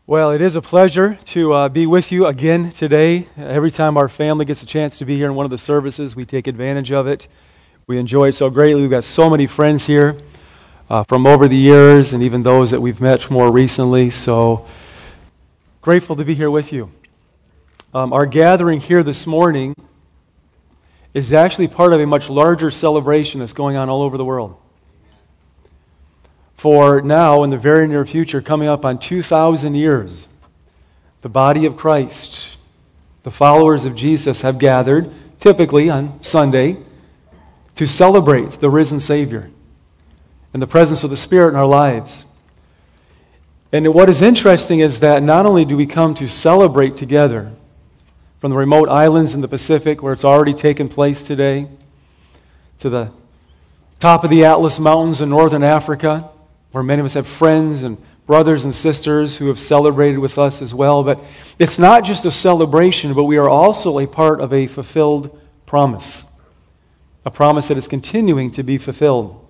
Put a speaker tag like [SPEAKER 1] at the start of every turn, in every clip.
[SPEAKER 1] Well, it is a pleasure to be with you again today. Every time our family gets a chance to be here in one of the services, we take advantage of it. We enjoy it so greatly. We've got so many friends here from over the years and even those that we've met more recently. So grateful to be here with you. Our gathering here this morning is actually part of a much larger celebration that's going on all over the world. For now, in the very near future, coming up on 2,000 years, the body of Christ, the followers of Jesus have gathered, typically on Sunday, to celebrate the risen Savior and the presence of the Spirit in our lives. And what is interesting is that not only do we come to celebrate together from the remote islands in the Pacific, where it's already taken place today, to the top of the Atlas Mountains in northern Africa, where many of us have friends and brothers and sisters who have celebrated with us as well. But it's not just a celebration, but we are also a part of a fulfilled promise. A promise that is continuing to be fulfilled.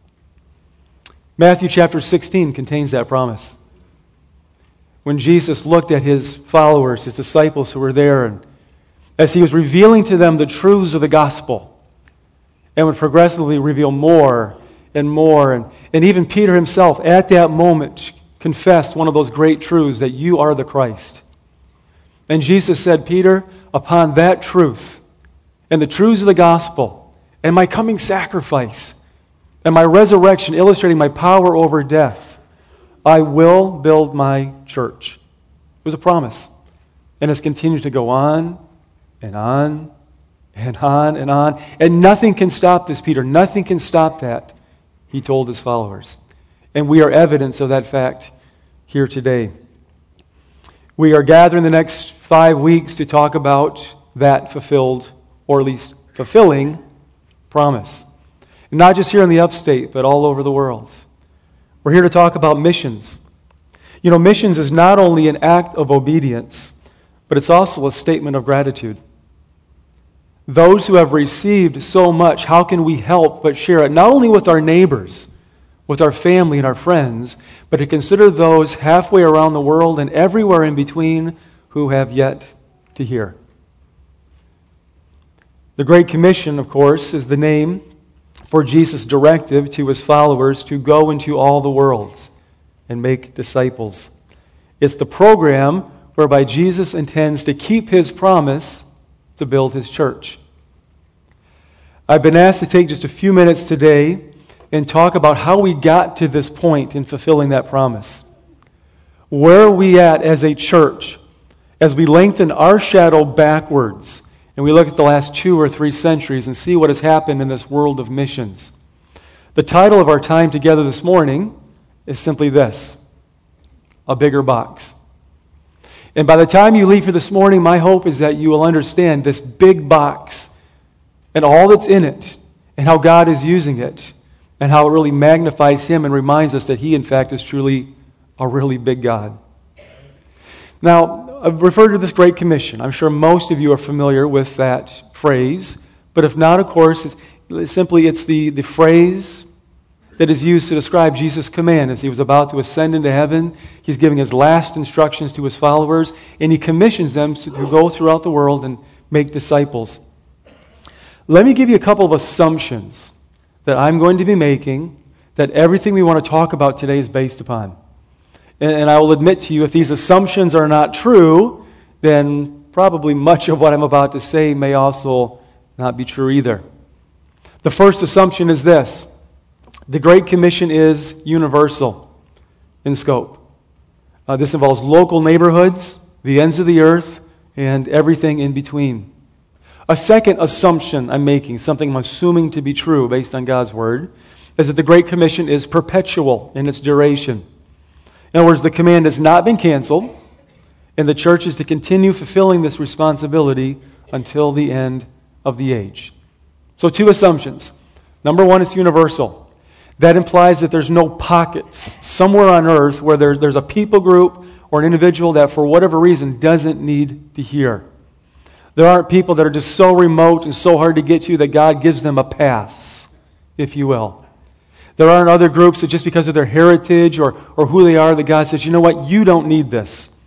[SPEAKER 1] Matthew chapter 16 contains that promise. When Jesus looked at his followers, his disciples who were there, and as he was revealing to them the truths of the gospel, and would progressively reveal more and more. And even Peter himself, at that moment, confessed one of those great truths, that you are the Christ. And Jesus said, Peter, upon that truth, and the truths of the gospel, and my coming sacrifice, and my resurrection illustrating my power over death, I will build my church. It was a promise. And it's continued to go on, and on, and on, and on. And nothing can stop this, Peter. Nothing can stop that, he told his followers. And we are evidence of that fact here today. We are gathering the next 5 weeks to talk about that fulfilled, or at least fulfilling, promise. And not just here in the upstate, but all over the world. We're here to talk about missions. You know, missions is not only an act of obedience, but it's also a statement of gratitude. Those who have received so much, how can we help but share it, not only with our neighbors, with our family and our friends, but to consider those halfway around the world and everywhere in between who have yet to hear. The Great Commission, of course, is the name for Jesus' directive to his followers to go into all the world and make disciples. It's the program whereby Jesus intends to keep his promise to build his church. I've been asked to take just a few minutes today and talk about how we got to this point in fulfilling that promise. Where are we at as a church as we lengthen our shadow backwards and we look at the last 2 or 3 centuries and see what has happened in this world of missions? The title of our time together this morning is simply this: A Bigger Box. And by the time you leave here this morning, my hope is that you will understand this big box and all that's in it and how God is using it and how it really magnifies him and reminds us that he, in fact, is truly a really big God. Now, I've referred to this Great Commission. I'm sure most of you are familiar with that phrase, but if not, of course, it's the phrase that is used to describe Jesus' command as he was about to ascend into heaven. He's giving his last instructions to his followers, and he commissions them to go throughout the world and make disciples. Let me give you a couple of assumptions that I'm going to be making that everything we want to talk about today is based upon. And I will admit to you, if these assumptions are not true, then probably much of what I'm about to say may also not be true either. The first assumption is this: the Great Commission is universal in scope. This involves local neighborhoods, the ends of the earth, and everything in between. A second assumption I'm making, something I'm assuming to be true based on God's Word, is that the Great Commission is perpetual in its duration. In other words, the command has not been canceled, and the church is to continue fulfilling this responsibility until the end of the age. So 2 assumptions. Number 1, it's universal. That implies that there's no pockets somewhere on earth where there's a people group or an individual that for whatever reason doesn't need to hear. There aren't people that are just so remote and so hard to get to that God gives them a pass, if you will. There aren't other groups that just because of their heritage or who they are that God says, you know what, you don't need this.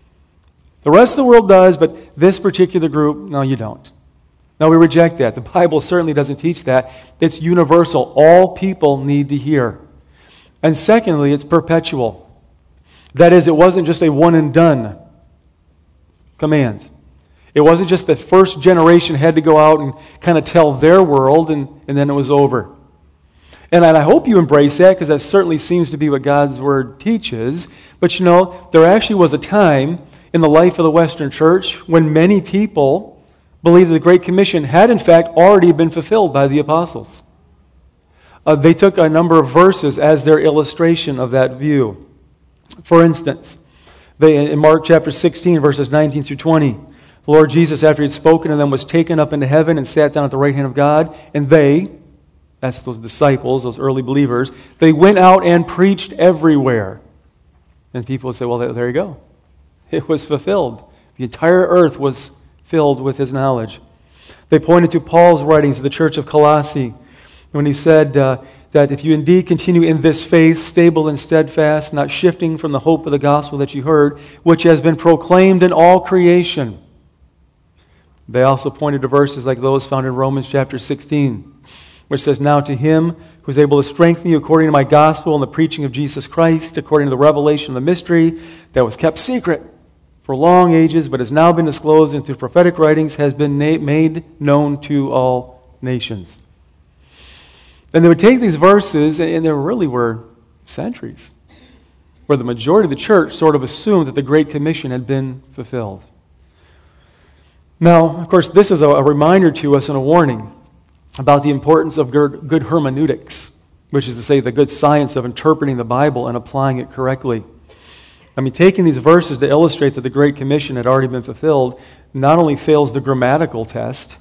[SPEAKER 1] The rest of the world does, but this particular group, no, you don't. No, we reject that. The Bible certainly doesn't teach that. It's universal. All people need to hear. And secondly, it's perpetual. That is, it wasn't just a one and done command. It wasn't just the first generation had to go out and kind of tell their world and then it was over. And I hope you embrace that, because that certainly seems to be what God's Word teaches. But you know, there actually was a time in the life of the Western Church when many people believed that the Great Commission had in fact already been fulfilled by the apostles. They took a number of verses as their illustration of that view. For instance, in Mark chapter 16, verses 19 through 20, the Lord Jesus, after He had spoken to them, was taken up into heaven and sat down at the right hand of God, and they, that's those disciples, those early believers, they went out and preached everywhere. And people would say, well, there you go. It was fulfilled. The entire earth was filled with His knowledge. They pointed to Paul's writings to the church of Colossae when he said that if you indeed continue in this faith, stable and steadfast, not shifting from the hope of the gospel that you heard, which has been proclaimed in all creation. They also pointed to verses like those found in Romans chapter 16, which says, now to Him who is able to strengthen you according to my gospel and the preaching of Jesus Christ, according to the revelation of the mystery that was kept secret for long ages, but has now been disclosed and through prophetic writings has been made known to all nations. And they would take these verses, and there really were centuries where the majority of the church sort of assumed that the Great Commission had been fulfilled. Now, of course, this is a reminder to us and a warning about the importance of good hermeneutics, which is to say the good science of interpreting the Bible and applying it correctly. I mean, taking these verses to illustrate that the Great Commission had already been fulfilled not only fails the grammatical test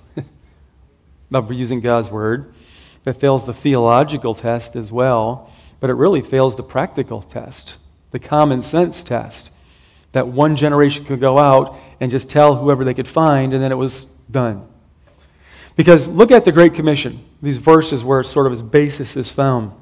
[SPEAKER 1] of using God's Word, it fails the theological test as well, but it really fails the practical test, the common sense test, that one generation could go out and just tell whoever they could find, and then it was done. Because look at the Great Commission, these verses where sort of its basis is found.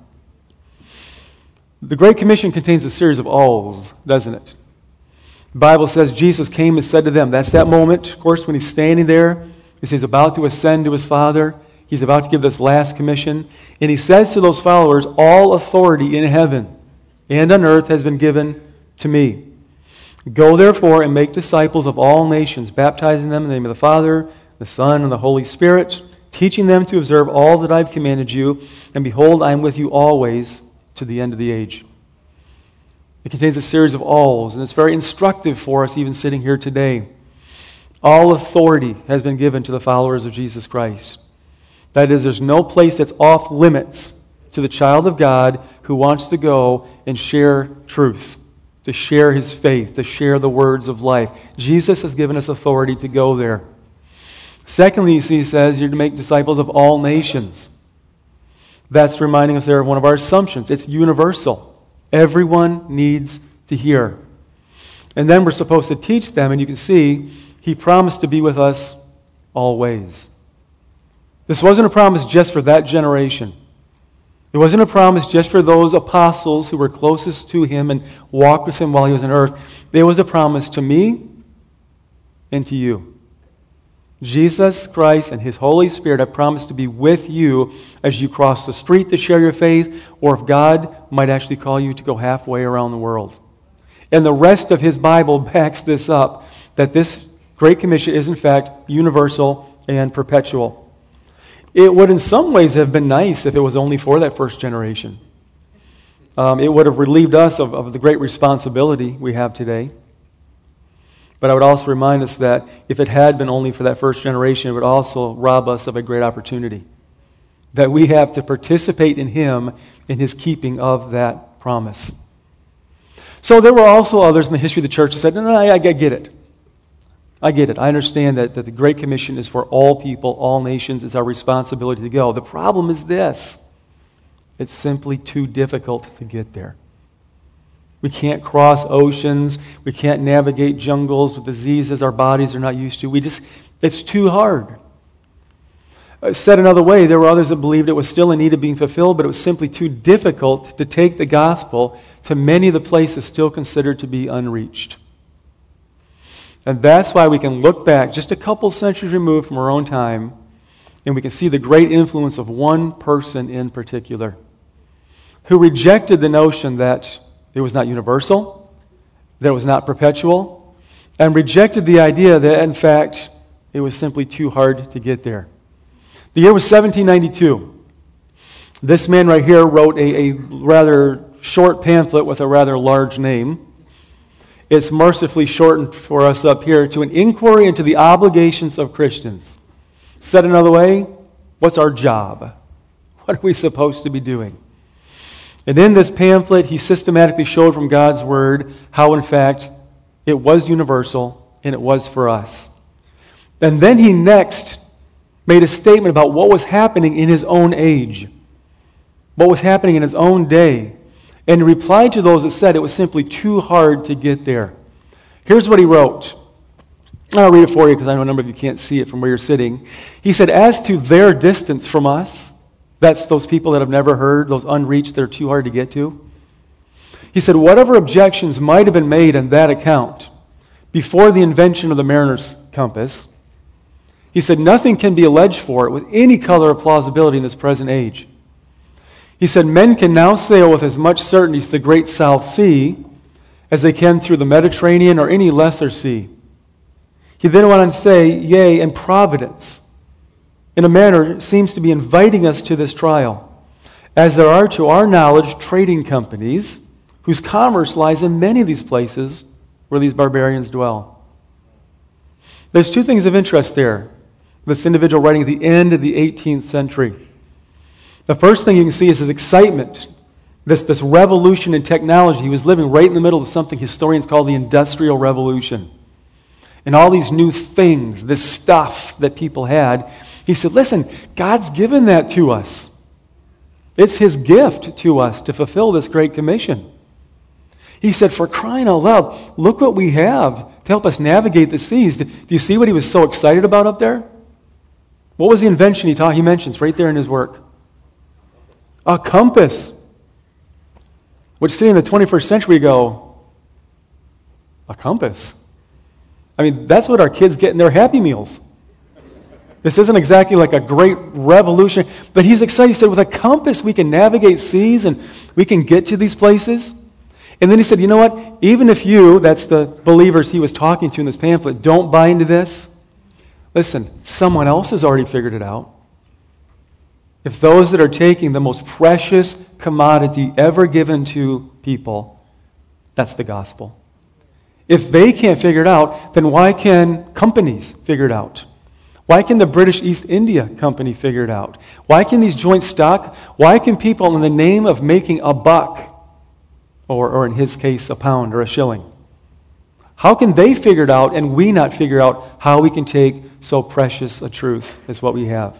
[SPEAKER 1] The Great Commission contains a series of alls, doesn't it? The Bible says Jesus came and said to them, that's that moment, of course, when He's standing there, He's about to ascend to His Father, He's about to give this last commission, and He says to those followers, all authority in heaven and on earth has been given to me. Go therefore and make disciples of all nations, baptizing them in the name of the Father, the Son, and the Holy Spirit, teaching them to observe all that I've commanded you, and behold, I am with you always to the end of the age. It contains a series of alls, and it's very instructive for us even sitting here today. All authority has been given to the followers of Jesus Christ. That is, there's no place that's off limits to the child of God who wants to go and share truth, to share his faith, to share the words of life. Jesus has given us authority to go there. Secondly, you see, he says you're to make disciples of all nations. That's reminding us there of one of our assumptions. It's universal. Everyone needs to hear. And then we're supposed to teach them, and you can see He promised to be with us always. This wasn't a promise just for that generation. It wasn't a promise just for those apostles who were closest to Him and walked with Him while He was on earth. It was a promise to me and to you. Jesus Christ and His Holy Spirit have promised to be with you as you cross the street to share your faith, or if God might actually call you to go halfway around the world. And the rest of His Bible backs this up, that this Great Commission is in fact universal and perpetual. It would in some ways have been nice if it was only for that first generation. It would have relieved us of the great responsibility we have today. But I would also remind us that if it had been only for that first generation, it would also rob us of a great opportunity. That we have to participate in Him in His keeping of that promise. So there were also others in the history of the church who said, no, I get it. I get it. I understand that the Great Commission is for all people, all nations. It's our responsibility to go. The problem is this. It's simply too difficult to get there. We can't cross oceans. We can't navigate jungles with diseases our bodies are not used to. It's too hard. Said another way, there were others that believed it was still in need of being fulfilled, but it was simply too difficult to take the gospel to many of the places still considered to be unreached. And that's why we can look back just a couple centuries removed from our own time, and we can see the great influence of one person in particular who rejected the notion that it was not universal, that it was not perpetual, and rejected the idea that, in fact, it was simply too hard to get there. The year was 1792. This man right here wrote a rather short pamphlet with a rather large name. It's mercifully shortened for us up here to An Inquiry into the Obligations of Christians. Said another way, what's our job? What are we supposed to be doing? And in this pamphlet, he systematically showed from God's Word how, in fact, it was universal and it was for us. And then he next made a statement about what was happening in his own age, what was happening in his own day. And he replied to those that said it was simply too hard to get there. Here's what he wrote. I'll read it for you because I know a number of you can't see it from where you're sitting. He said, as to their distance from us, that's those people that have never heard, those unreached that are too hard to get to. He said, whatever objections might have been made on that account before the invention of the mariner's compass, he said, nothing can be alleged for it with any color of plausibility in this present age. He said, men can now sail with as much certainty to the great South Sea as they can through the Mediterranean or any lesser sea. He then went on to say, yea, and Providence, in a manner, seems to be inviting us to this trial, as there are, to our knowledge, trading companies whose commerce lies in many of these places where these barbarians dwell. There's two things of interest there. This individual writing at the end of the 18th century. The first thing you can see is his excitement, this revolution in technology. He was living right in the middle of something historians call the Industrial Revolution. And all these new things, this stuff that people had. He said, listen, God's given that to us. It's His gift to us to fulfill this great commission. He said, for crying out loud, look what we have to help us navigate the seas. Do you see what he was so excited about up there? What was the invention he mentions right there in his work? A compass. Which, see, in the 21st century, we go, a compass? I mean, that's what our kids get in their Happy Meals. This isn't exactly like a great revolution, but he's excited. He said, with a compass, we can navigate seas and we can get to these places. And then he said, you know what? Even if you, that's the believers he was talking to in this pamphlet, don't buy into this, listen, someone else has already figured it out. If those that are taking the most precious commodity ever given to people, that's the gospel. If they can't figure it out, then why can companies figure it out? Why can the British East India Company figure it out? Why can these joint stock, why can people in the name of making a buck, or in his case, a pound or a shilling, how can they figure it out and we not figure out how we can take so precious a truth as what we have?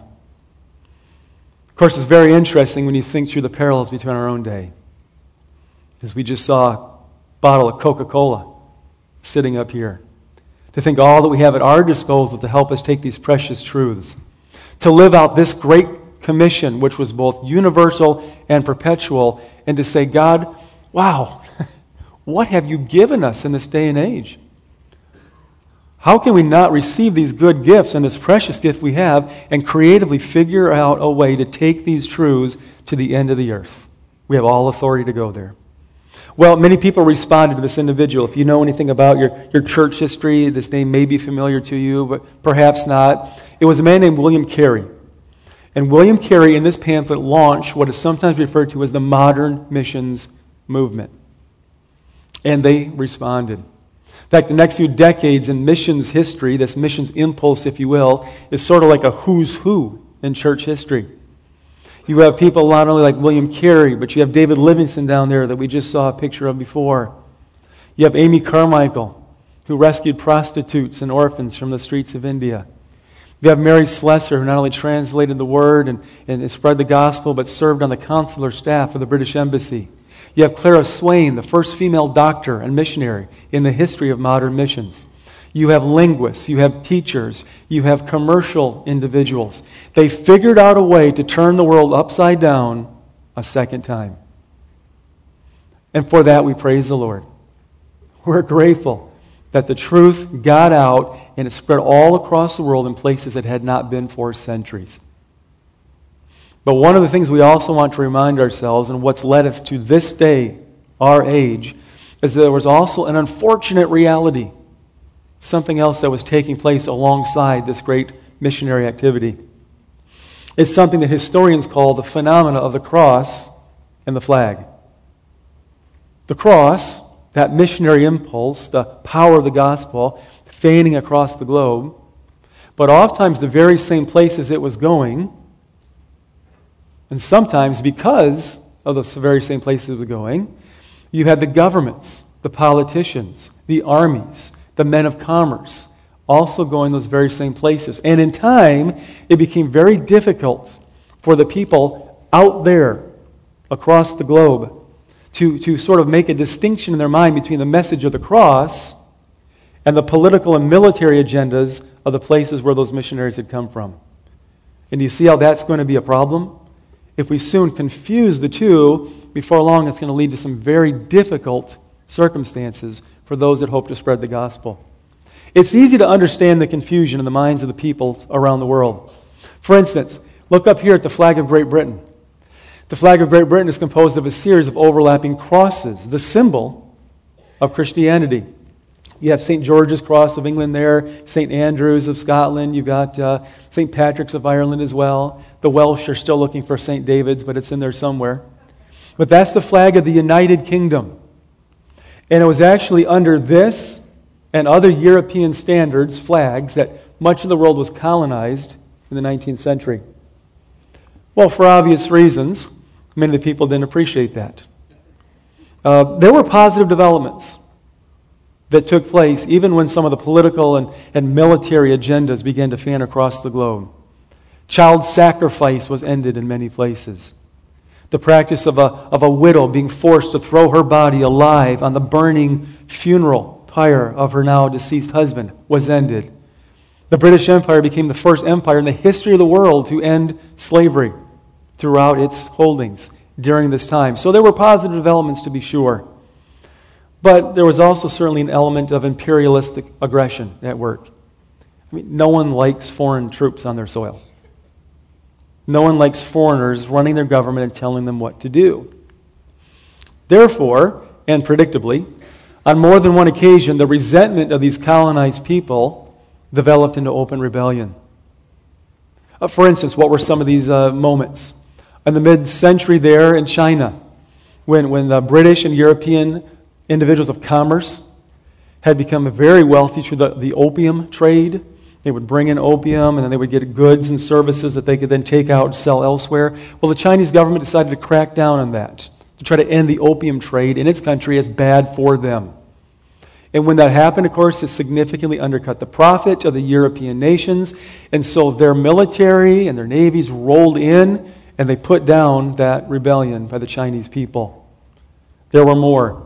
[SPEAKER 1] Of course, it's very interesting when you think through the parallels between our own day. As we just saw a bottle of Coca-Cola sitting up here. To think all that we have at our disposal to help us take these precious truths. To live out this great commission, which was both universal and perpetual, and to say, God, wow, what have you given us in this day and age? How can we not receive these good gifts and this precious gift we have and creatively figure out a way to take these truths to the end of the earth? We have all authority to go there. Well, many people responded to this individual. If you know anything about your church history, this name may be familiar to you, but perhaps not. It was a man named William Carey. And William Carey, in this pamphlet, launched what is sometimes referred to as the modern missions movement. And they responded. In fact, the next few decades in missions history, this missions impulse, if you will, is sort of like a who's who in church history. You have people not only like William Carey, but you have David Livingstone down there that we just saw a picture of before. You have Amy Carmichael, who rescued prostitutes and orphans from the streets of India. You have Mary Slessor, who not only translated the Word and spread the gospel, but served on the consular staff of the British Embassy. You have Clara Swain, the first female doctor and missionary in the history of modern missions. You have linguists, you have teachers, you have commercial individuals. They figured out a way to turn the world upside down a second time. And for that we praise the Lord. We're grateful that the truth got out and it spread all across the world in places it had not been for centuries. But one of the things we also want to remind ourselves, and what's led us to this day, our age, is that there was also an unfortunate reality, something else that was taking place alongside this great missionary activity. It's something that historians call the phenomena of the cross and the flag. The cross, that missionary impulse, the power of the gospel, fanning across the globe, but oftentimes the very same places it was going, and sometimes because of the very same places it was going, you had the governments, the politicians, the armies, the men of commerce, also going those very same places. And in time, it became very difficult for the people out there across the globe to sort of make a distinction in their mind between the message of the cross and the political and military agendas of the places where those missionaries had come from. And you see how that's going to be a problem? If we soon confuse the two, before long it's going to lead to some very difficult circumstances for those that hope to spread the gospel. It's easy to understand the confusion in the minds of the people around the world. For instance, look up here at the flag of Great Britain. The flag of Great Britain is composed of a series of overlapping crosses, the symbol of Christianity. You have St. George's Cross of England there, St. Andrew's of Scotland, you've got St. Patrick's of Ireland as well. The Welsh are still looking for St. David's, but it's in there somewhere. But that's the flag of the United Kingdom. And it was actually under this and other European standards, flags, that much of the world was colonized in the 19th century. Well, for obvious reasons, many of the people didn't appreciate that. There were positive developments that took place even when some of the political and military agendas began to fan across the globe. Child sacrifice was ended in many places. The practice of a widow being forced to throw her body alive on the burning funeral pyre of her now deceased husband was ended. The British Empire became the first empire in the history of the world to end slavery throughout its holdings during this time. So there were positive developments, to be sure. But there was also certainly an element of imperialistic aggression at work. I mean, no one likes foreign troops on their soil. No one likes foreigners running their government and telling them what to do. Therefore, and predictably, on more than one occasion, the resentment of these colonized people developed into open rebellion. For instance, what were some of these moments? In the mid-century there in China, when the British and European individuals of commerce had become very wealthy through the opium trade. They would bring in opium, and then they would get goods and services that they could then take out and sell elsewhere. Well, the Chinese government decided to crack down on that, to try to end the opium trade in its country as bad for them. And when that happened, of course, it significantly undercut the profit of the European nations, and so their military and their navies rolled in, and they put down that rebellion by the Chinese people. There were more.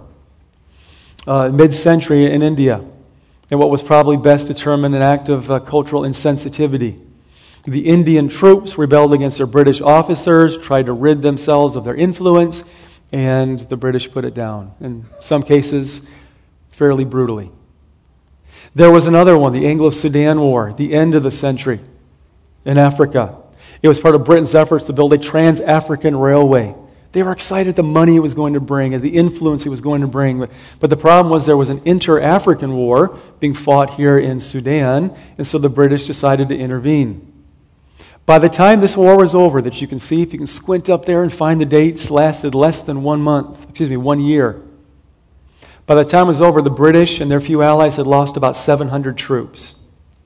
[SPEAKER 1] Mid-century in India, and what was probably best determined an act of cultural insensitivity. The Indian troops rebelled against their British officers, tried to rid themselves of their influence, and the British put it down. In some cases, fairly brutally. There was another one, the Anglo-Sudan War, the end of the century in Africa. It was part of Britain's efforts to build a trans-African railway. They were excited at the money it was going to bring and the influence it was going to bring. But the problem was there was an inter-African war being fought here in Sudan, and so the British decided to intervene. By the time this war was over, that you can see, if you can squint up there and find the dates, lasted less than 1 year. By the time it was over, the British and their few allies had lost about 700 troops.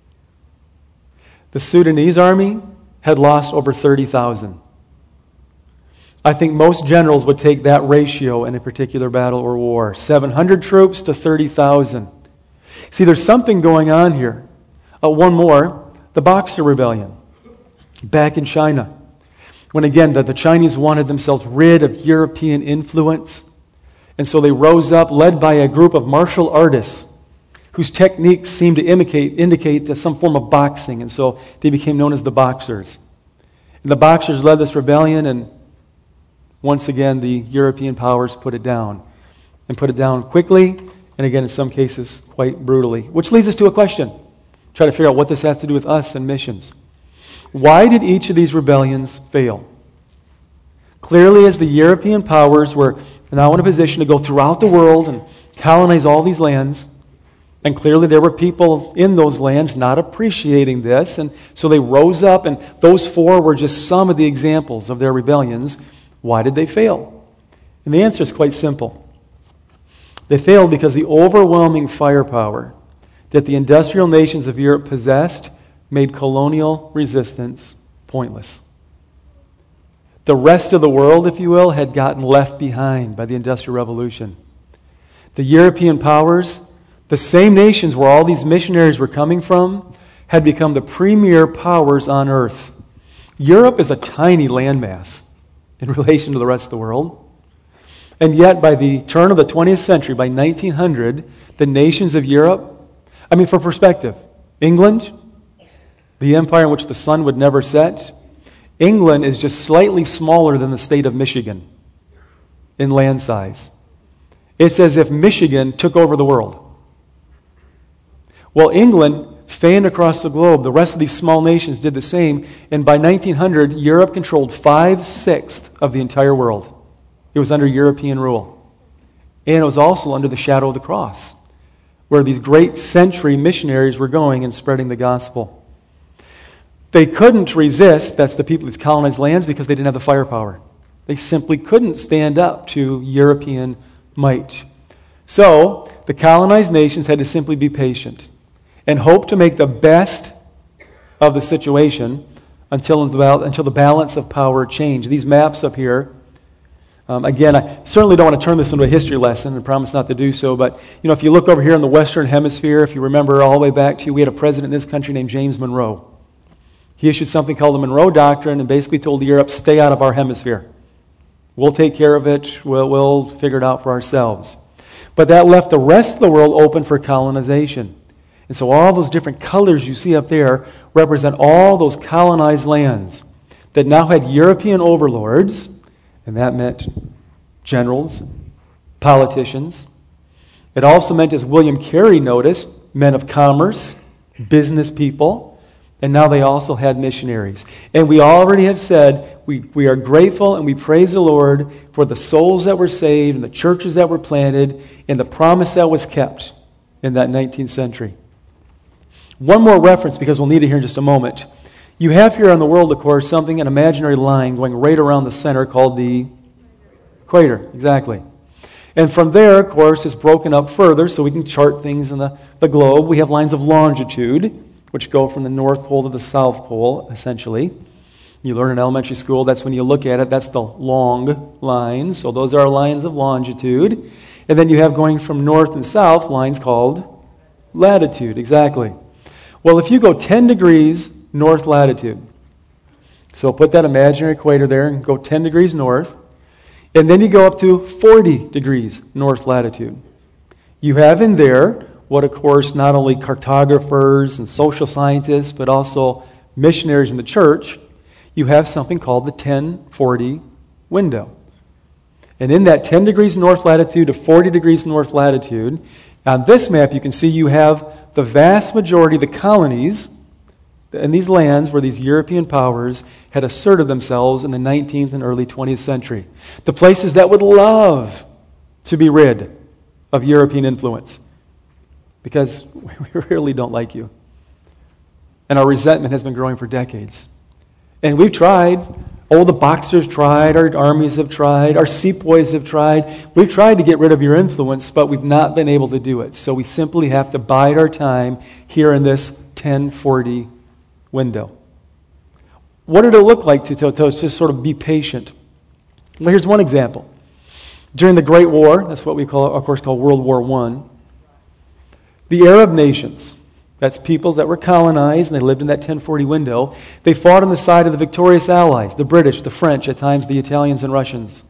[SPEAKER 1] The Sudanese army had lost over 30,000. I think most generals would take that ratio in a particular battle or war. 700 troops to 30,000. See, there's something going on here. One more, the Boxer Rebellion, back in China. When again, the Chinese wanted themselves rid of European influence. And so they rose up, led by a group of martial artists whose techniques seemed to indicate some form of boxing. And so they became known as the Boxers. And the Boxers led this rebellion, and once again, the European powers put it down. And put it down quickly and again, in some cases, quite brutally. Which leads us to a question. Try to figure out what this has to do with us and missions. Why did each of these rebellions fail? Clearly, as the European powers were now in a position to go throughout the world and colonize all these lands, and clearly there were people in those lands not appreciating this, and so they rose up, and those four were just some of the examples of their rebellions. Why did they fail? And the answer is quite simple. They failed because the overwhelming firepower that the industrial nations of Europe possessed made colonial resistance pointless. The rest of the world, if you will, had gotten left behind by the Industrial Revolution. The European powers, the same nations where all these missionaries were coming from, had become the premier powers on earth. Europe is a tiny landmass in relation to the rest of the world. And yet, by the turn of the 20th century, by 1900, the nations of Europe, for perspective, England, the empire in which the sun would never set, England is just slightly smaller than the state of Michigan in land size. It's as if Michigan took over the world. Well, England fanned across the globe. The rest of these small nations did the same. And by 1900, Europe controlled 5/6 of the entire world. It was under European rule. And it was also under the shadow of the cross, where these great century missionaries were going and spreading the gospel. They couldn't resist, that's the people, these colonized lands, because they didn't have the firepower. They simply couldn't stand up to European might. So, the colonized nations had to simply be patient and hope to make the best of the situation until the balance of power changed. These maps up here, again, I certainly don't want to turn this into a history lesson and promise not to do so, but if you look over here in the Western Hemisphere, if you remember all the way back to, we had a president in this country named James Monroe. He issued something called the Monroe Doctrine and basically told Europe, stay out of our hemisphere. We'll take care of it. We'll figure it out for ourselves. But that left the rest of the world open for colonization. And so all those different colors you see up there represent all those colonized lands that now had European overlords, and that meant generals, politicians. It also meant, as William Carey noticed, men of commerce, business people. And now they also had missionaries. And we already have said we are grateful and we praise the Lord for the souls that were saved and the churches that were planted and the promise that was kept in that 19th century. One more reference, because we'll need it here in just a moment. You have here on the world, of course, an imaginary line going right around the center called the equator. Exactly. And from there, of course, it's broken up further so we can chart things in the globe. We have lines of longitude, which go from the North Pole to the South Pole, essentially. You learn in elementary school, that's when you look at it, that's the long lines. So those are our lines of longitude. And then you have going from north and south, lines called latitude, exactly. Well, if you go 10 degrees north latitude, so put that imaginary equator there and go 10 degrees north, and then you go up to 40 degrees north latitude. You have in there what, of course, not only cartographers and social scientists, but also missionaries in the church, you have something called the 1040 window. And in that 10 degrees north latitude to 40 degrees north latitude, on this map you can see you have the vast majority of the colonies in these lands where these European powers had asserted themselves in the 19th and early 20th century. The places that would love to be rid of European influence. Because we really don't like you. And our resentment has been growing for decades. And we've tried. The Boxers tried. Our armies have tried. Our sepoys have tried. We've tried to get rid of your influence, but we've not been able to do it. So we simply have to bide our time here in this 1040 window. What did it look like to just sort of be patient? Well, here's one example. During the Great War, that's what we call World War I, the Arab nations, that's peoples that were colonized and they lived in that 1040 window, they fought on the side of the victorious allies, the British, the French, at times the Italians and Russians.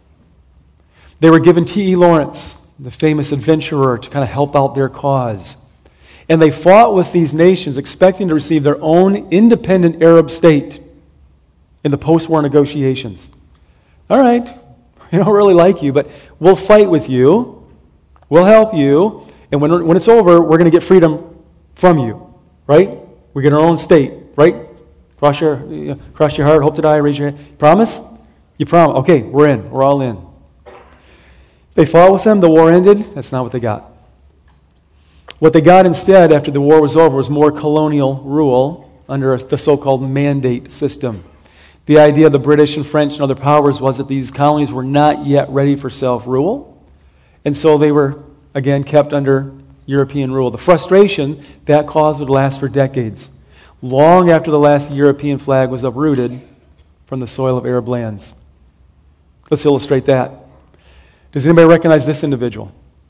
[SPEAKER 1] They were given T.E. Lawrence, the famous adventurer, to kind of help out their cause. And they fought with these nations expecting to receive their own independent Arab state in the post-war negotiations. All right, we don't really like you, but we'll fight with you. We'll help you. And when it's over, we're going to get freedom from you, right? We get our own state, right? Cross your heart, hope to die, raise your hand. Promise? You promise. Okay, we're in. We're all in. They fought with them, the war ended. That's not what they got. What they got instead, after the war was over, was more colonial rule under the so-called mandate system. The idea of the British and French and other powers was that these colonies were not yet ready for self-rule, and so they were, again, kept under European rule. The frustration that caused would last for decades, long after the last European flag was uprooted from the soil of Arab lands. Let's illustrate that. Does anybody recognize this individual?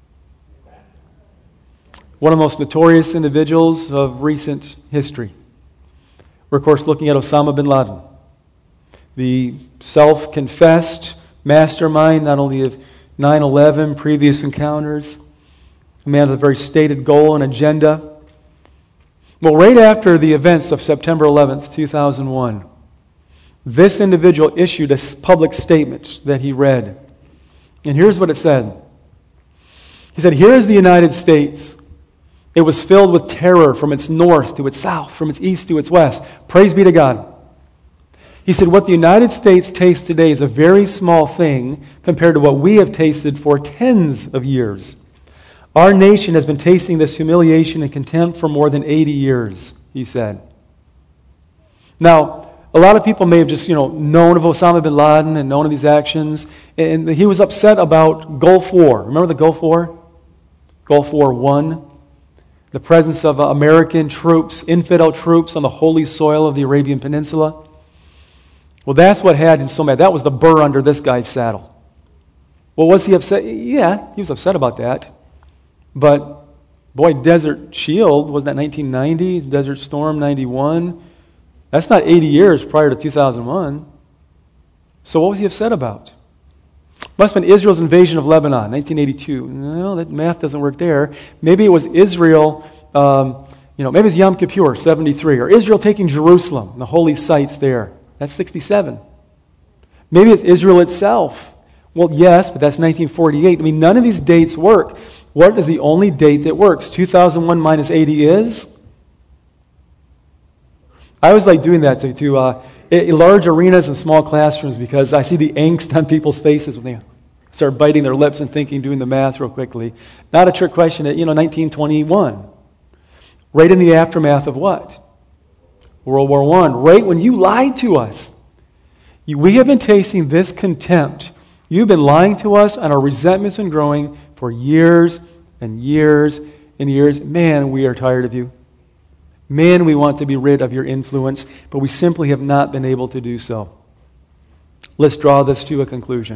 [SPEAKER 1] One of the most notorious individuals of recent history. We're, of course, looking at Osama bin Laden, the self-confessed mastermind, not only of 9/11, previous encounters, a man with a very stated goal and agenda. Well, right after the events of September 11th, 2001, this individual issued a public statement that he read. And here's what it said. He said, "Here's the United States. It was filled with terror from its north to its south, from its east to its west. Praise be to God." He said, "What the United States tastes today is a very small thing compared to what we have tasted for tens of years. Our nation has been tasting this humiliation and contempt for more than 80 years, he said. Now, a lot of people may have just, known of Osama bin Laden and known of these actions, and he was upset about Gulf War. Remember the Gulf War? Gulf War I? The presence of American troops, infidel troops on the holy soil of the Arabian Peninsula. Well, that's what had him so mad. That was the burr under this guy's saddle. Well, was he upset? Yeah, he was upset about that. But, boy, Desert Shield, wasn't that 1990? Desert Storm, 91? That's not 80 years prior to 2001. So what was he upset about? Must have been Israel's invasion of Lebanon, 1982. No, that math doesn't work there. Maybe it was Israel, maybe it's Yom Kippur, 73. Or Israel taking Jerusalem, the holy sites there. That's 67. Maybe it's Israel itself. Well, yes, but that's 1948. I mean, none of these dates work. What is the only date that works? 2001 minus 80 is? I always like doing that to large arenas and small classrooms because I see the angst on people's faces when they start biting their lips and doing the math real quickly. Not a trick question at, 1921. Right in the aftermath of what? World War I. Right when you lied to us. We have been tasting this contempt. You've been lying to us, and our resentment's been growing for years and years and years. Man, we are tired of you. Man, we want to be rid of your influence, but we simply have not been able to do so. Let's draw this to a conclusion.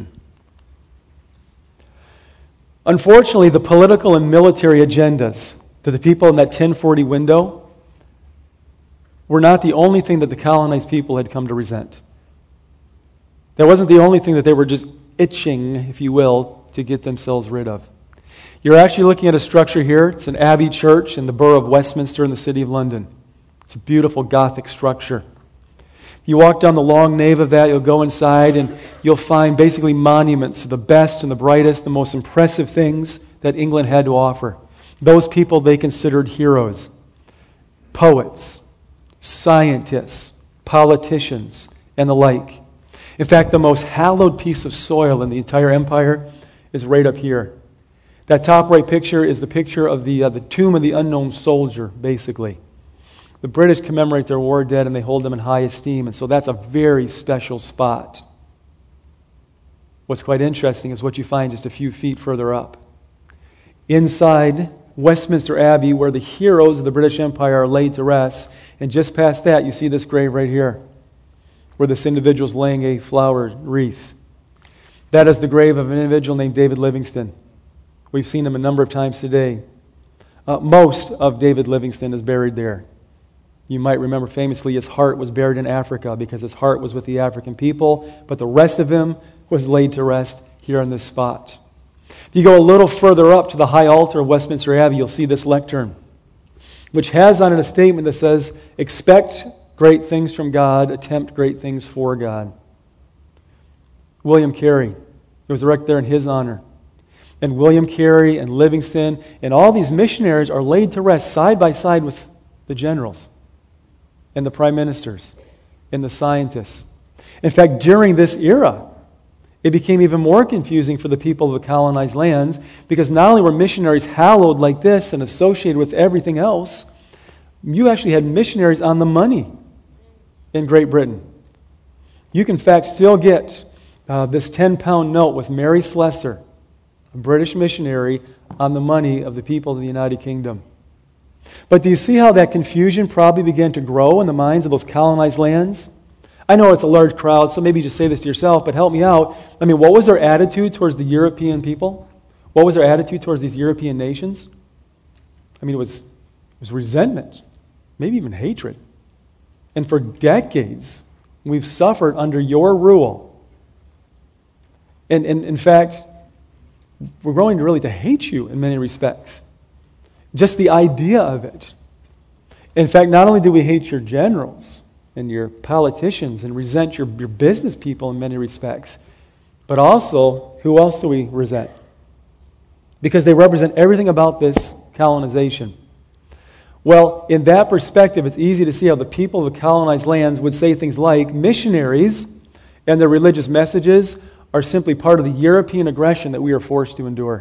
[SPEAKER 1] Unfortunately, the political and military agendas to the people in that 1040 window were not the only thing that the colonized people had come to resent. That wasn't the only thing that they were just itching, if you will, to get themselves rid of. You're actually looking at a structure here. It's an abbey church in the borough of Westminster in the city of London. It's a beautiful Gothic structure. You walk down the long nave of that, you'll go inside, and you'll find basically monuments to the best and the brightest, the most impressive things that England had to offer. Those people they considered heroes. Poets, scientists, politicians, and the like. In fact, the most hallowed piece of soil in the entire empire is right up here. That top right picture is the picture of the tomb of the unknown soldier, basically. The British commemorate their war dead and they hold them in high esteem, and so that's a very special spot. What's quite interesting is what you find just a few feet further up. Inside Westminster Abbey, where the heroes of the British Empire are laid to rest, and just past that, you see this grave right here, where this individual is laying a flower wreath. That is the grave of an individual named David Livingstone. We've seen him a number of times today. Most of David Livingstone is buried there. You might remember famously his heart was buried in Africa because his heart was with the African people, but the rest of him was laid to rest here on this spot. If you go a little further up to the high altar of Westminster Abbey, you'll see this lectern, which has on it a statement that says, "Expect great things from God, attempt great things for God." William Carey, it was erected there in his honor. And William Carey and Livingston and all these missionaries are laid to rest side by side with the generals and the prime ministers and the scientists. In fact, during this era, it became even more confusing for the people of the colonized lands because not only were missionaries hallowed like this and associated with everything else, you actually had missionaries on the money in Great Britain. You can, in fact, still get this 10-pound note with Mary Slessor, a British missionary, on the money of the people of the United Kingdom. But do you see how that confusion probably began to grow in the minds of those colonized lands? I know it's a large crowd, so maybe just say this to yourself, but help me out. I mean, what was their attitude towards the European people? What was their attitude towards these European nations? I mean, it was resentment, maybe even hatred. And for decades, we've suffered under your rule. And in fact, we're growing really to hate you in many respects. Just the idea of it. In fact, not only do we hate your generals and your politicians and resent your business people in many respects, but also, who else do we resent? Because they represent everything about this colonization. Well, in that perspective, it's easy to see how the people of the colonized lands would say things like, missionaries and their religious messages are simply part of the European aggression that we are forced to endure.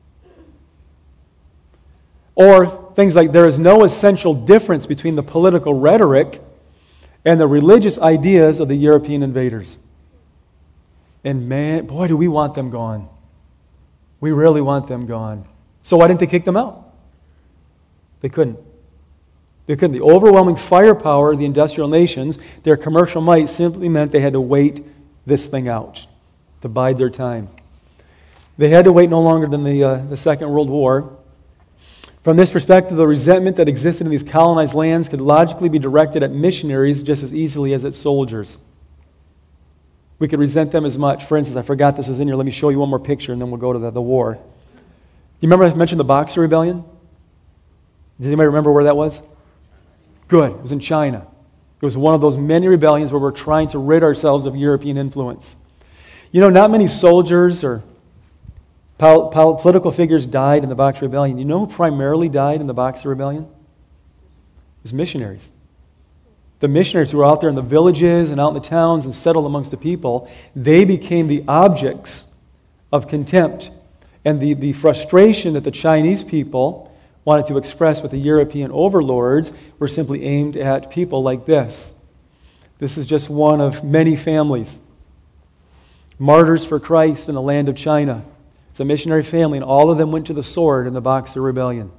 [SPEAKER 1] Or things like, there is no essential difference between the political rhetoric and the religious ideas of the European invaders. And man, boy, do we want them gone. We really want them gone. So why didn't they kick them out? They couldn't. They couldn't. The overwhelming firepower of the industrial nations, their commercial might, simply meant they had to wait this thing out, to bide their time. They had to wait no longer than the Second World War. From this perspective, the resentment that existed in these colonized lands could logically be directed at missionaries just as easily as at soldiers. We could resent them as much. For instance, I forgot this is in here. Let me show you one more picture and then we'll go to the war. Do you remember I mentioned the Boxer Rebellion? Does anybody remember where that was? Good. It was in China. It was one of those many rebellions where we're trying to rid ourselves of European influence. You know, not many soldiers or political figures died in the Boxer Rebellion. You know who primarily died in the Boxer Rebellion? It was missionaries. The missionaries who were out there in the villages and out in the towns and settled amongst the people, they became the objects of contempt and the frustration that the Chinese people wanted to express with the European overlords were simply aimed at people like this. This is just one of many families. Martyrs for Christ in the land of China. It's a missionary family, and all of them went to the sword in the Boxer Rebellion.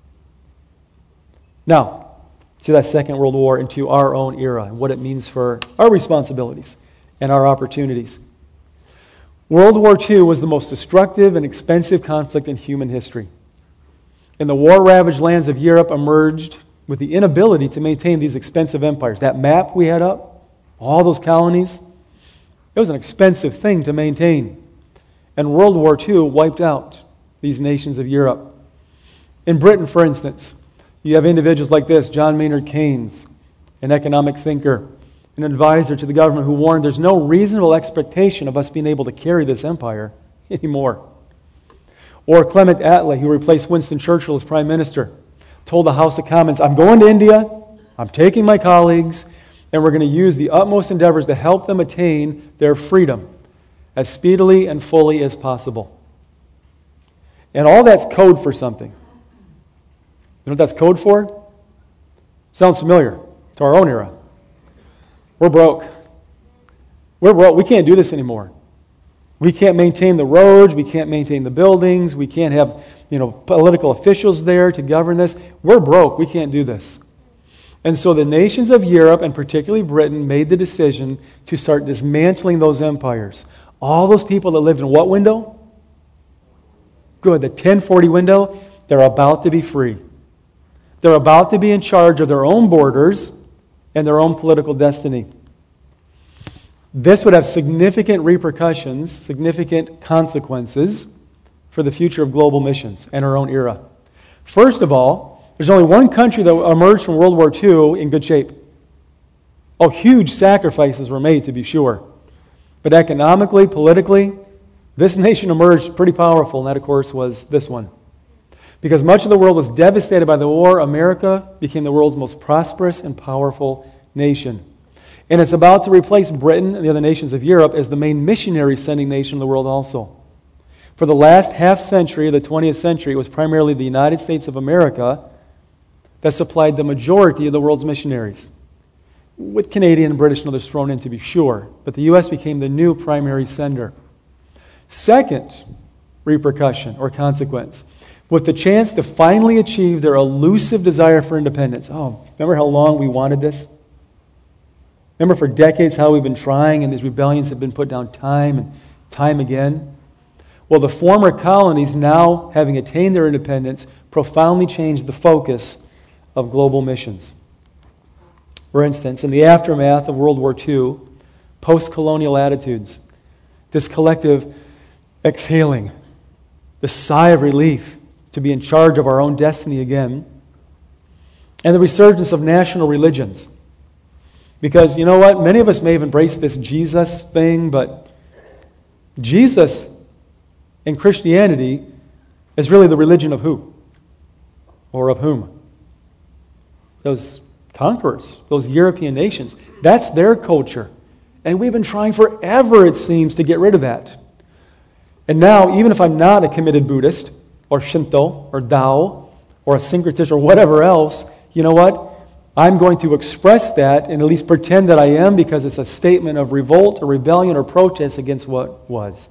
[SPEAKER 1] Now, to that Second World War and to our own era and what it means for our responsibilities and our opportunities. World War II was the most destructive and expensive conflict in human history. And the war-ravaged lands of Europe emerged with the inability to maintain these expensive empires. That map we had up, all those colonies, it was an expensive thing to maintain. And World War II wiped out these nations of Europe. In Britain, for instance, you have individuals like this, John Maynard Keynes, an economic thinker, an advisor to the government who warned there's no reasonable expectation of us being able to carry this empire anymore. Or Clement Attlee, who replaced Winston Churchill as Prime Minister, told the House of Commons, I'm going to India, I'm taking my colleagues, and we're going to use the utmost endeavors to help them attain their freedom as speedily and fully as possible. And all that's code for something. You know what that's code for? Sounds familiar to our own era. We're broke. We're broke. We can't do this anymore. We can't maintain the roads. We can't maintain the buildings. We can't have, political officials there to govern this. We're broke. We can't do this. And so the nations of Europe, and particularly Britain, made the decision to start dismantling those empires. All those people that lived in what window? Good, the 1040 window. They're about to be free. They're about to be in charge of their own borders and their own political destiny. This would have significant repercussions, significant consequences for the future of global missions and our own era. First of all, there's only one country that emerged from World War II in good shape. Oh, huge sacrifices were made, to be sure. But economically, politically, This nation emerged pretty powerful, and that, of course, was this one. Because much of the world was devastated by the war, America became the world's most prosperous and powerful nation. And it's about to replace Britain and the other nations of Europe as the main missionary sending nation in the world also. For the last half century of the 20th century, it was primarily the United States of America that supplied the majority of the world's missionaries, with Canadian, British, and others thrown in to be sure. But the U.S. became the new primary sender. Second repercussion or consequence, with the chance to finally achieve their elusive desire for independence. Oh, remember how long we wanted this? Remember for decades how we've been trying, and these rebellions have been put down time and time again? Well, the former colonies, now having attained their independence, profoundly changed the focus of global missions. For instance, in the aftermath of World War II, post-colonial attitudes, this collective exhaling, the sigh of relief to be in charge of our own destiny again, and the resurgence of national religions. Because, you know what, many of us may have embraced this Jesus thing, but Jesus in Christianity is really the religion of who? Or of whom? Those conquerors, those European nations. That's their culture. And we've been trying forever, it seems, to get rid of that. And now, even if I'm not a committed Buddhist, or Shinto, or Tao, or a syncretist, or whatever else, you know what? I'm going to express that and at least pretend that I am, because it's a statement of revolt or rebellion or protest against what was.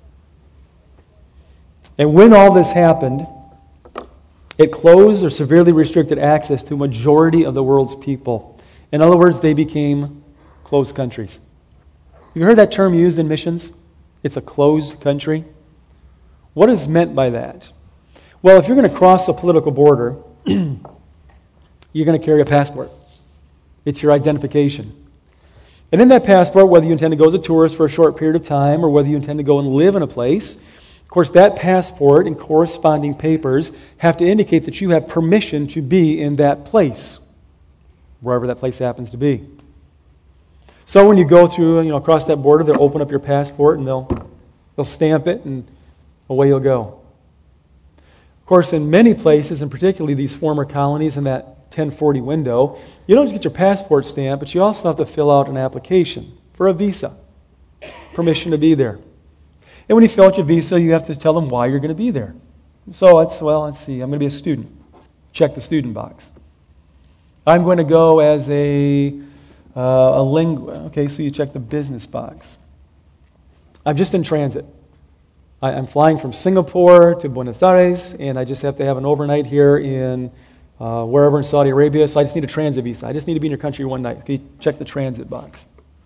[SPEAKER 1] And when all this happened, it closed or severely restricted access to a majority of the world's people. In other words, they became closed countries. Have you heard that term used in missions? It's a closed country. What is meant by that? Well, if you're going to cross a political border, you're going to carry a passport. It's your identification. And in that passport, whether you intend to go as a tourist for a short period of time or whether you intend to go and live in a place, of course, that passport and corresponding papers have to indicate that you have permission to be in that place, wherever that place happens to be. So when you go through, across that border, they'll open up your passport and they'll stamp it, and away you'll go. Of course, in many places, and particularly these former colonies in that 1040 window, you don't just get your passport stamped, but you also have to fill out an application for a visa, permission to be there. And when you fill out your visa, you have to tell them why you're going to be there. So let's see, I'm going to be a student. Check the student box. I'm going to go as a linguist. Okay, so you check the business box. I'm just in transit. I'm flying from Singapore to Buenos Aires, and I just have to have an overnight here in wherever in Saudi Arabia, so I just need a transit visa. I just need to be in your country one night. Okay, check the transit box.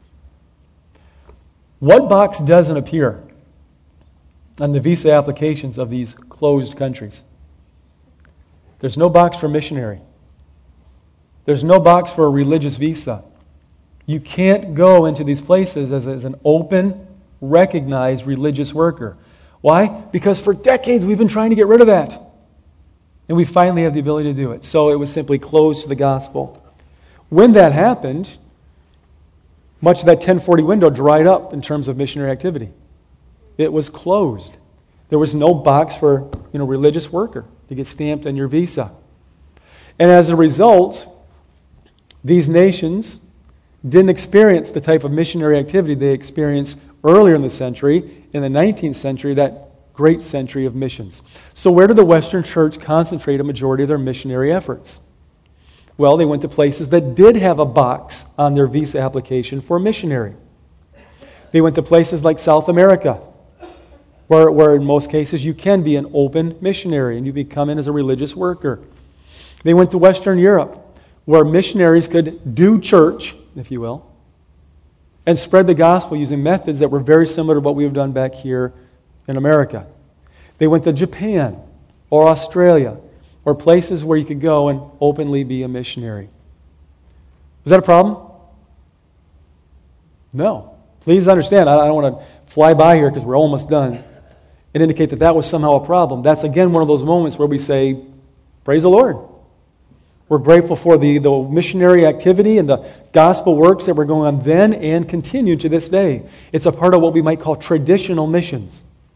[SPEAKER 1] What box doesn't appear on the visa applications of these closed countries? There's no box for missionary. There's no box for a religious visa. You can't go into these places as an open, recognized religious worker. Why? Because for decades we've been trying to get rid of that. And we finally have the ability to do it. So it was simply closed to the gospel. When that happened, much of that 1040 window dried up in terms of missionary activity. It was closed. There was no box for religious worker to get stamped on your visa. And as a result, these nations didn't experience the type of missionary activity they experienced earlier in the century, in the 19th century, that great century of missions. So where did the Western Church concentrate a majority of their missionary efforts? Well, they went to places that did have a box on their visa application for a missionary. They went to places like South America, where in most cases you can be an open missionary and you become in as a religious worker. They went to Western Europe, where missionaries could do church, if you will, and spread the gospel using methods that were very similar to what we have done back here in America. They went to Japan or Australia, or places where you could go and openly be a missionary. Was that a problem? No. Please understand, I don't want to fly by here because we're almost done and indicate that was somehow a problem. That's again one of those moments where we say, praise the Lord. We're grateful for the missionary activity and the gospel works that were going on then and continue to this day. It's a part of what we might call traditional missions.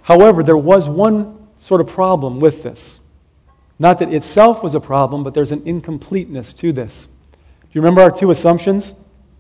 [SPEAKER 1] However, there was one sort of problem with this. Not that itself was a problem, but there's an incompleteness to this. Do you remember our two assumptions?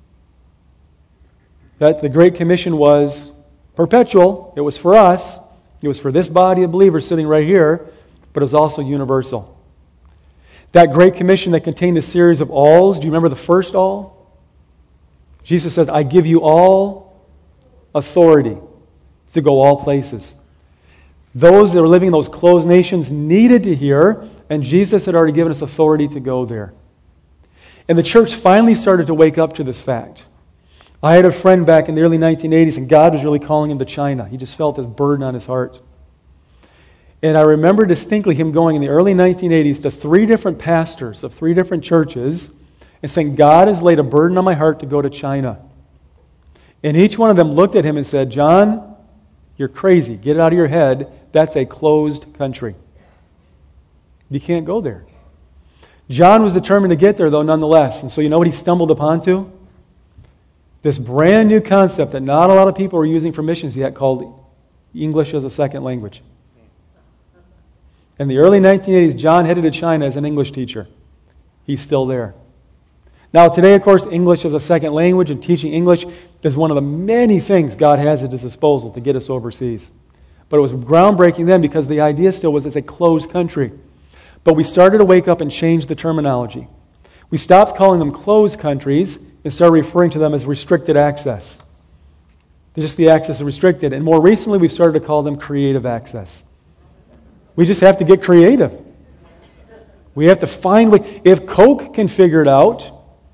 [SPEAKER 1] That the Great Commission was perpetual. It was for us. It was for this body of believers sitting right here, but it was also universal. That Great Commission that contained a series of alls, do you remember the first all? Jesus says, I give you all authority to go all places. Those that were living in those closed nations needed to hear, and Jesus had already given us authority to go there. And the church finally started to wake up to this fact. I had a friend back in the early 1980s, and God was really calling him to China. He just felt this burden on his heart. And I remember distinctly him going in the early 1980s to 3 different pastors of 3 different churches and saying, God has laid a burden on my heart to go to China. And each one of them looked at him and said, John, you're crazy. Get it out of your head. That's a closed country. You can't go there. John was determined to get there, though, nonetheless. And so you know what he stumbled upon to? This brand new concept that not a lot of people were using for missions yet called English as a second language. In the early 1980s, John headed to China as an English teacher. He's still there. Now today, of course, English as a second language and teaching English is one of the many things God has at His disposal to get us overseas. But it was groundbreaking then because the idea still was it's a closed country. But we started to wake up and change the terminology. We stopped calling them closed countries and started referring to them as restricted access. Just the access is restricted. And more recently, we've started to call them creative access. We just have to get creative. We have to find ways. If Coke can figure it out,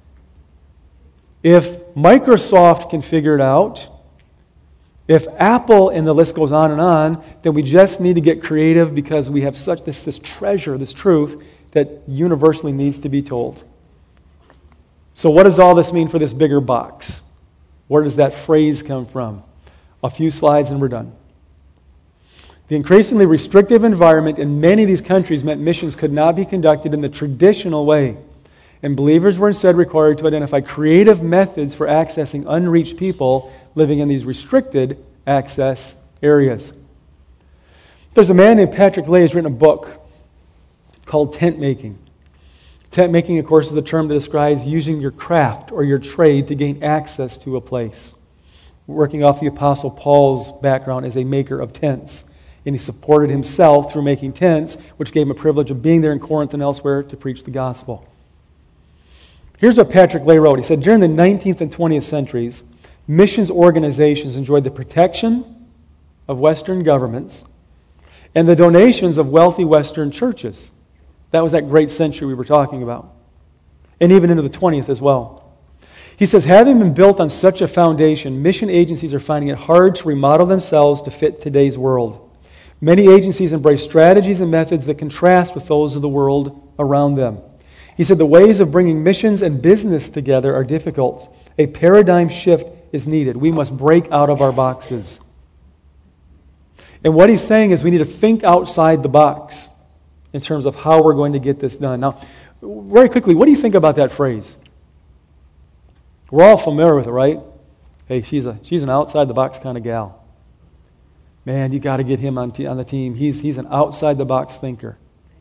[SPEAKER 1] if Microsoft can figure it out, if Apple, and the list goes on, then we just need to get creative because we have such this treasure, this truth that universally needs to be told. So what does all this mean for this bigger box? Where does that phrase come from? A few slides and we're done. The increasingly restrictive environment in many of these countries meant missions could not be conducted in the traditional way, and believers were instead required to identify creative methods for accessing unreached people living in these restricted access areas. There's a man named Patrick Lay who's written a book called Tent Making. Tent making, of course, is a term that describes using your craft or your trade to gain access to a place. Working off the Apostle Paul's background as a maker of tents. And he supported himself through making tents, which gave him a privilege of being there in Corinth and elsewhere to preach the gospel. Here's what Patrick Lay wrote. He said, during the 19th and 20th centuries, missions organizations enjoyed the protection of Western governments and the donations of wealthy Western churches. That was that great century we were talking about. And even into the 20th as well. He says, having been built on such a foundation, mission agencies are finding it hard to remodel themselves to fit today's world. Many agencies embrace strategies and methods that contrast with those of the world around them. He said the ways of bringing missions and business together are difficult. A paradigm shift is needed. We must break out of our boxes. And what he's saying is we need to think outside the box in terms of how we're going to get this done. Now, very quickly, what do you think about that phrase? We're all familiar with it, right? Hey, she's an outside-the-box kind of gal. Man, you got to get him on the team. He's an outside-the-box thinker.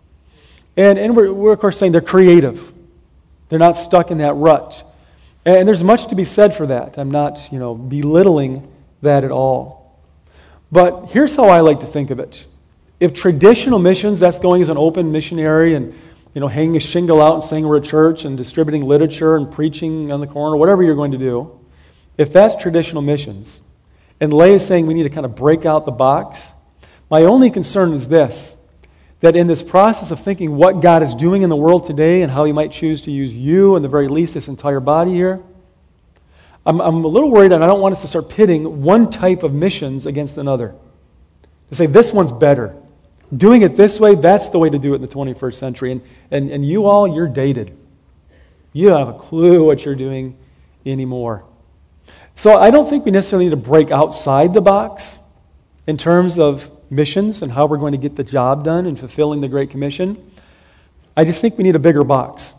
[SPEAKER 1] And we're, of course, saying they're creative. They're not stuck in that rut. And there's much to be said for that. I'm not, belittling that at all. But here's how I like to think of it. If traditional missions, that's going as an open missionary and, hanging a shingle out and saying we're a church and distributing literature and preaching on the corner, whatever you're going to do, if that's traditional missions, and Lay is saying we need to kind of break out the box, my only concern is this, that in this process of thinking what God is doing in the world today and how He might choose to use you, and the very least this entire body here, I'm a little worried, and I don't want us to start pitting one type of missions against another. To say this one's better. Doing it this way, that's the way to do it in the 21st century. And you all, you're dated. You don't have a clue what you're doing anymore. So I don't think we necessarily need to break outside the box in terms of missions and how we're going to get the job done in fulfilling the Great Commission. I just think we need a bigger box.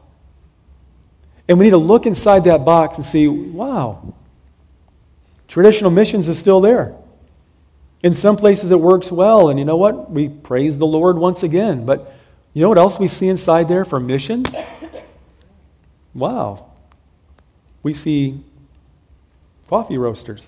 [SPEAKER 1] And we need to look inside that box and see, wow, traditional missions is still there. In some places it works well, and you know what? We praise the Lord once again. But you know what else we see inside there for missions? Wow. We see coffee roasters.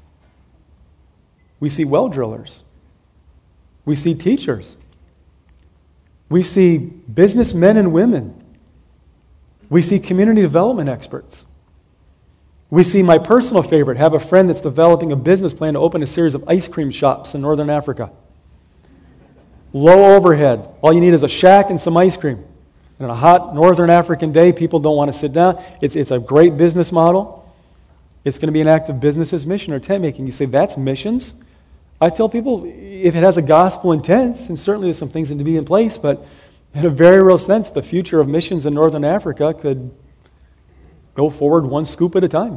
[SPEAKER 1] We see well drillers. We see teachers. We see businessmen and women. We see community development experts. We see my personal favorite, have a friend that's developing a business plan to open a series of ice cream shops in northern Africa. Low overhead. All you need is a shack and some ice cream. And on a hot northern African day, people don't want to sit down. It's a great business model. It's going to be an act of business as mission or tent making. You say, that's missions? I tell people, if it has a gospel intent, and certainly there's some things that need to be in place, but in a very real sense, the future of missions in northern Africa could go forward one scoop at a time.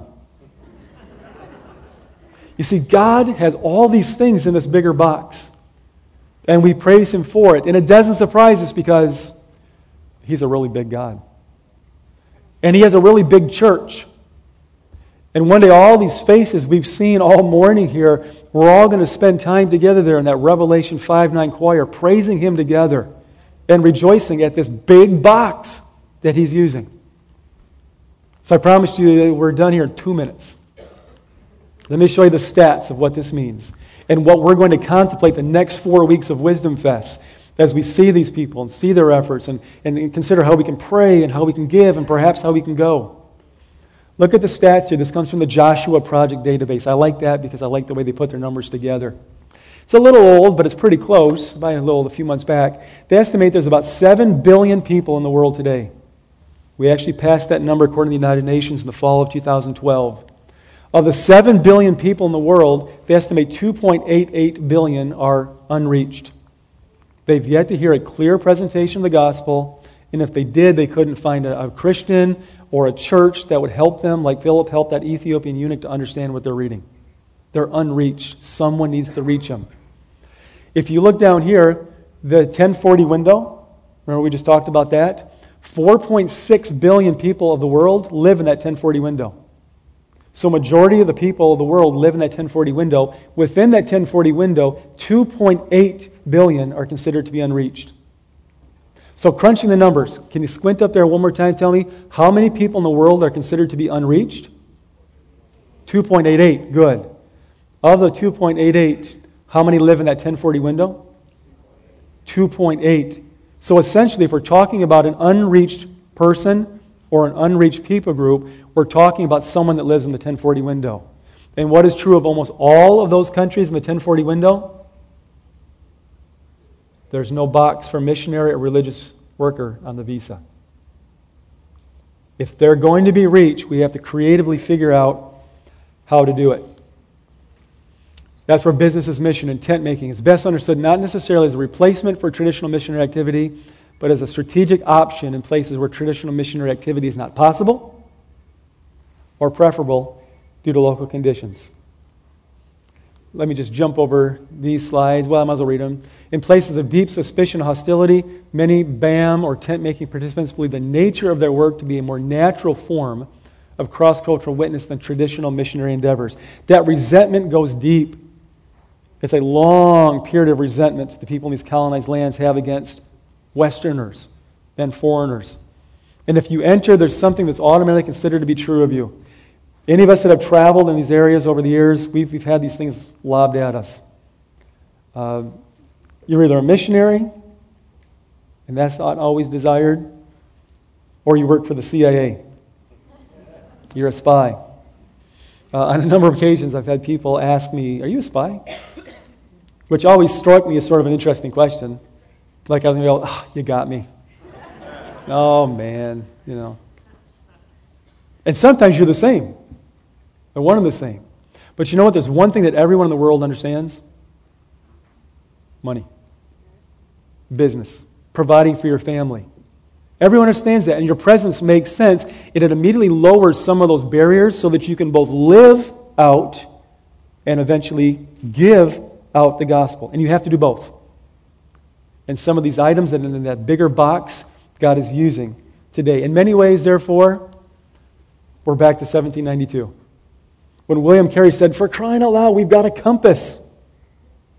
[SPEAKER 1] You see, God has all these things in this bigger box, and we praise Him for it. And it doesn't surprise us because He's a really big God. And He has a really big church. And one day, all these faces we've seen all morning here, we're all going to spend time together there in that Revelation 5:9 choir, praising Him together and rejoicing at this big box that He's using. So I promised you that we're done here in 2 minutes. Let me show you the stats of what this means and what we're going to contemplate the next 4 weeks of Wisdom Fest as we see these people and see their efforts and consider how we can pray and how we can give and perhaps how we can go. Look at the stats here. This comes from the Joshua Project database. I like that because I like the way they put their numbers together. It's a little old, but it's pretty close, by a few months back. They estimate there's about 7 billion people in the world today. We actually passed that number according to the United Nations in the fall of 2012. Of the 7 billion people in the world, they estimate 2.88 billion are unreached. They've yet to hear a clear presentation of the gospel, and if they did, they couldn't find a Christian or a church that would help them, like Philip helped that Ethiopian eunuch to understand what they're reading. They're unreached. Someone needs to reach them. If you look down here, the 1040 window, remember we just talked about that? 4.6 billion people of the world live in that 1040 window. So majority of the people of the world live in that 1040 window. Within that 1040 window, 2.8 billion are considered to be unreached. So crunching the numbers, can you squint up there one more time? Tell me, how many people in the world are considered to be unreached? 2.88, good. Of the 2.88, how many live in that 1040 window? 2.8. So essentially, if we're talking about an unreached person or an unreached people group, we're talking about someone that lives in the 1040 window. And what is true of almost all of those countries in the 1040 window? There's no box for missionary or religious worker on the visa. If they're going to be reached, we have to creatively figure out how to do it. That's where business as mission and tent making is best understood not necessarily as a replacement for traditional missionary activity, but as a strategic option in places where traditional missionary activity is not possible or preferable due to local conditions. Let me just jump over these slides. Well, I might as well read them. In places of deep suspicion and hostility, many BAM or tent-making participants believe the nature of their work to be a more natural form of cross-cultural witness than traditional missionary endeavors. That resentment goes deep. It's a long period of resentment the people in these colonized lands have against Westerners and foreigners. And if you enter, there's something that's automatically considered to be true of you. Any of us that have traveled in these areas over the years, we've had these things lobbed at us. You're either a missionary, and that's not always desired, or you work for the CIA. You're a spy. On a number of occasions, I've had people ask me, "Are you a spy?" Which always struck me as sort of an interesting question. Like I was going to go, "Oh, you got me." Oh, man, you know. And sometimes you're the same. They're one and the same. But you know what? There's one thing that everyone in the world understands. Money. Business. Providing for your family. Everyone understands that, and your presence makes sense. It immediately lowers some of those barriers so that you can both live out and eventually give out the gospel. And you have to do both. And some of these items that are in that bigger box, God is using today. In many ways, therefore, we're back to 1792. When William Carey said, "For crying out loud, we've got a compass."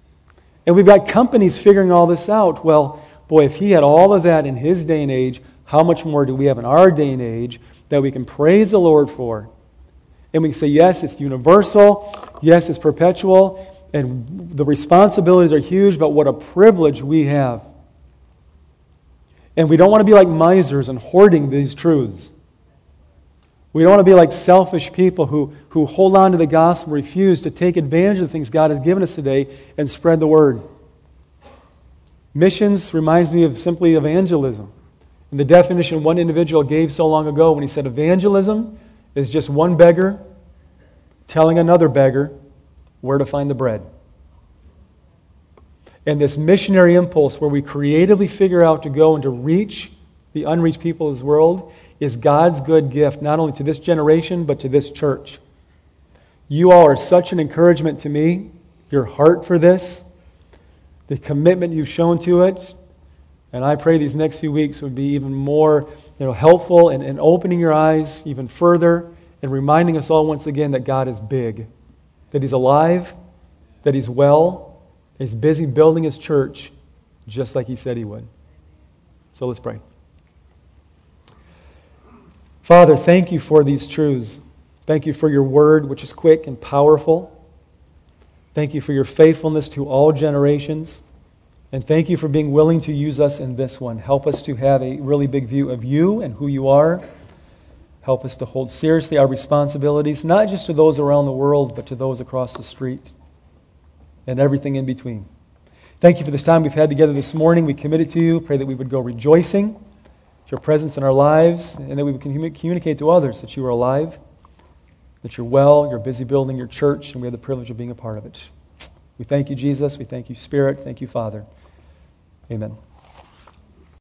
[SPEAKER 1] And we've got companies figuring all this out. Well, boy, if he had all of that in his day and age, how much more do we have in our day and age that we can praise the Lord for? And we can say, yes, it's universal. Yes, it's perpetual. And the responsibilities are huge, but what a privilege we have. And we don't want to be like misers and hoarding these truths. We don't want to be like selfish people who hold on to the gospel, refuse to take advantage of the things God has given us today and spread the word. Missions reminds me of simply evangelism. And the definition one individual gave so long ago when he said evangelism is just one beggar telling another beggar where to find the bread. And this missionary impulse where we creatively figure out to go and to reach the unreached people of this world is God's good gift, not only to this generation, but to this church. You all are such an encouragement to me, your heart for this, the commitment you've shown to it, and I pray these next few weeks would be even more helpful in opening your eyes even further and reminding us all once again that God is big, that He's alive, that He's well, He's busy building His church just like He said He would. So let's pray. Father, thank you for these truths. Thank you for your word, which is quick and powerful. Thank you for your faithfulness to all generations. And thank you for being willing to use us in this one. Help us to have a really big view of you and who you are. Help us to hold seriously our responsibilities, not just to those around the world, but to those across the street and everything in between. Thank you for this time we've had together this morning. We commit it to you. Pray that we would go rejoicing your presence in our lives, and that we would communicate to others that you are alive, that you're well, you're busy building your church, and we have the privilege of being a part of it. We thank you, Jesus. We thank you, Spirit. Thank you, Father. Amen.